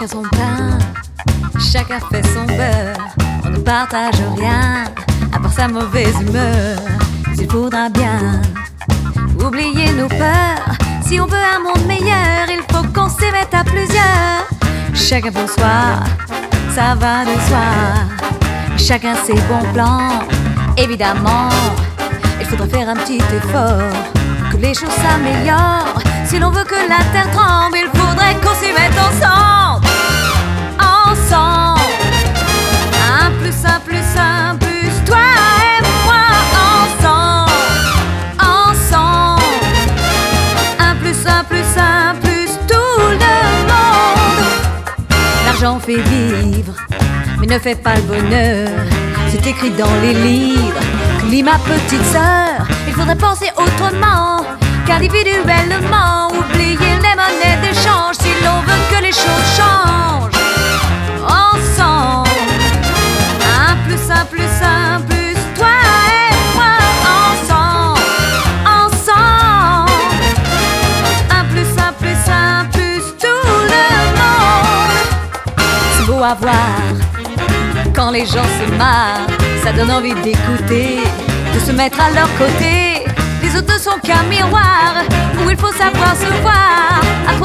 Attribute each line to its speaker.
Speaker 1: Chacun son pain, chacun fait son beurre. On ne partage rien, à part sa mauvaise humeur. S'il faudra bien oublier nos peurs, si on veut un monde meilleur, il faut qu'on s'y mette à plusieurs. Chacun pour soi, ça va de soi. Chacun ses bons plans, évidemment. Il faudra faire un petit effort, que les choses s'améliorent. Si l'on veut que la terre tremble, il faudrait qu'on s'y mette ensemble. Ensemble. Un plus un plus un plus toi et moi. Ensemble. Ensemble. Un plus un plus un plus tout le monde. L'argent fait vivre, mais ne fait pas le bonheur. C'est écrit dans les livres que lis ma petite sœur. Il faudrait penser autrement qu'individuellement. Oublier les monnaies d'échange si l'on veut que les choses changent. Ensemble. Un plus un plus un plus toi et moi. Ensemble. Ensemble. Un plus un plus un plus tout le monde. C'est beau à voir quand les gens se marrent, ça donne envie d'écouter, de se mettre à leur côté. Les autres ne sont qu'un miroir où il faut savoir se voir. À